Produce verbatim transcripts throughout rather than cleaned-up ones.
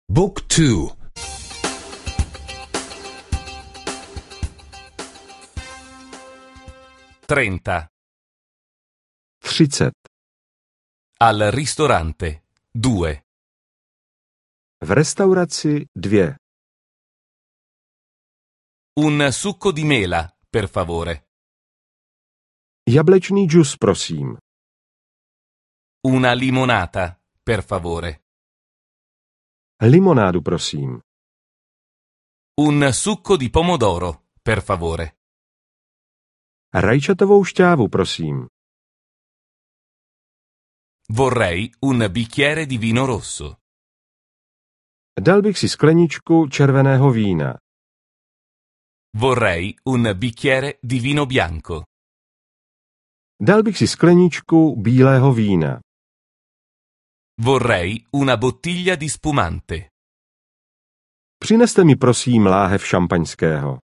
Book two. trenta. třicet. Al ristorante. due. V restauraci dvě. Un succo di mela, per favore. Jablečný džus, prosím. Una limonata, per favore. Limonádu, prosím. Un succo di pomodoro, per favore. Rajčatovou šťávu, prosím. Vorrei un bicchiere di vino rosso. Dal bych si skleničku červeného vína. Vorrei un bicchiere di vino bianco. Dal bych si skleničku bílého vína. Vorrei una bottiglia di spumante. Přineste mi prosím láhev šampaňského.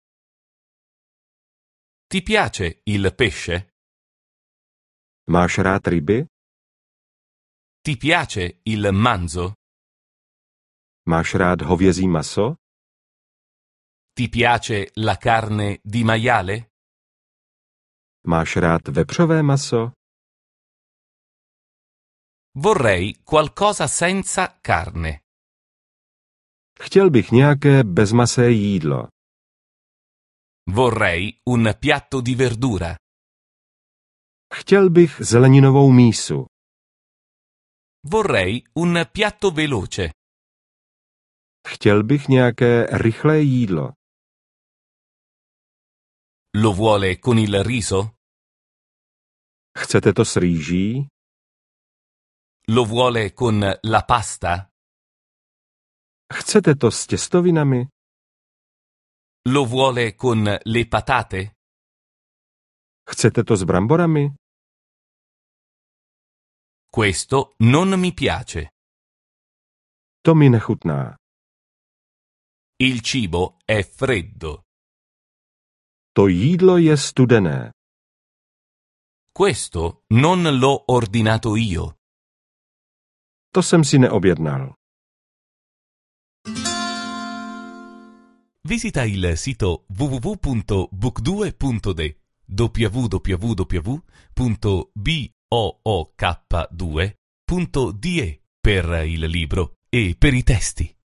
Ti piace il pesce? Máš rád ryby? Ti piace il manzo? Máš rád hovězí maso? Ti piace la carne di maiale? Máš rád vepřové maso? Vorrei qualcosa senza carne. Chtěl bych nějaké bezmasé jídlo. Vorrei un piatto di verdura. Chtěl bych zeleninovou mísu. Vorrei un piatto veloce. Chtěl bych nějaké rychlé jídlo. Lo vuole con il riso? Chcete to s rýží? Lo vuole con la pasta? Chcete to s těstovinami? Lo vuole con le patate? Chcete to s bramborami? Questo non mi piace. To mi nechutná. Il cibo è freddo. To jídlo je studené. Questo non l'ho ordinato io. To jsem si neobjednal. Visita il sito w w w punto book due punto d w w w punto book due punto d e per il libro e per i testi.